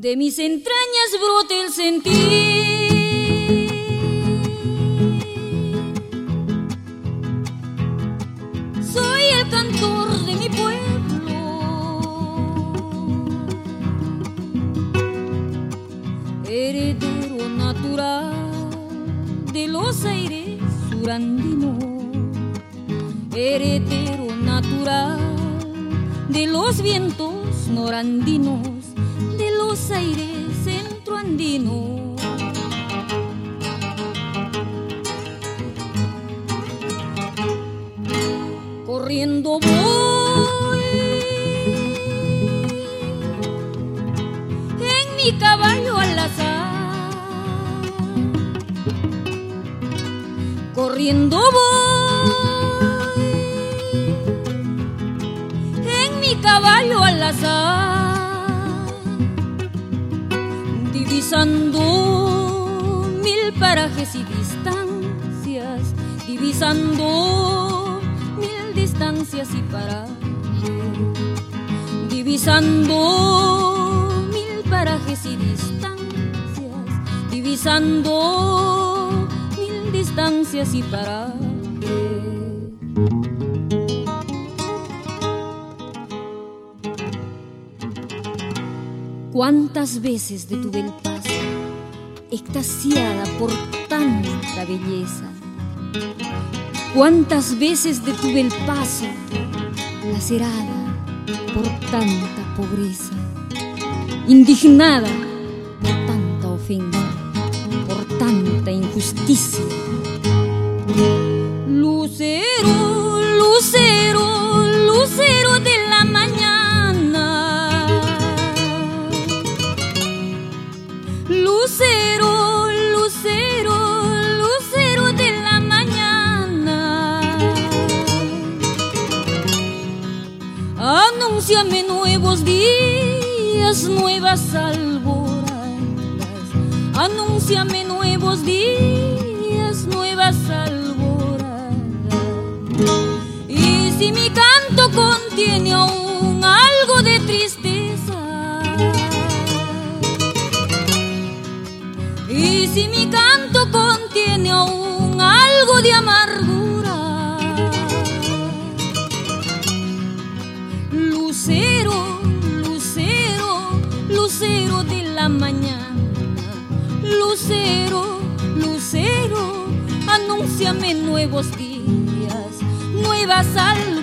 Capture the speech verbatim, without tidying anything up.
de mis entrañas brote el sentir. Soy el cantor de mi pueblo, heredero natural de los aires surandinos, heredero natural de los vientos norandinos, de los aires centroandinos. Corriendo voy en mi caballo al azar, corriendo voy en mi caballo al azar, divisando mil parajes y distancias, divisando mil distancias y parajes, divisando mil parajes y distancias, divisando mil distancias y parajes. Cuántas veces detuve el paso, extasiada por tanta belleza. Cuántas veces detuve el paso, lacerada por tanta pobreza, indignada por tanta ofensa, por tanta injusticia. Lucero, lucero, lucero de la mañana, lucero, lucero, lucero de la mañana, anúnciame nuevos días, nuevas alboradas, anúnciame nuevos días, nuevas alboradas. Y si mi canto contiene aún algo de tristeza, y si mi canto contiene aún algo de amargura, lucero, lucero, lucero de la mañana, lucero, lucero, anúnciame nuevos días, nuevas almas.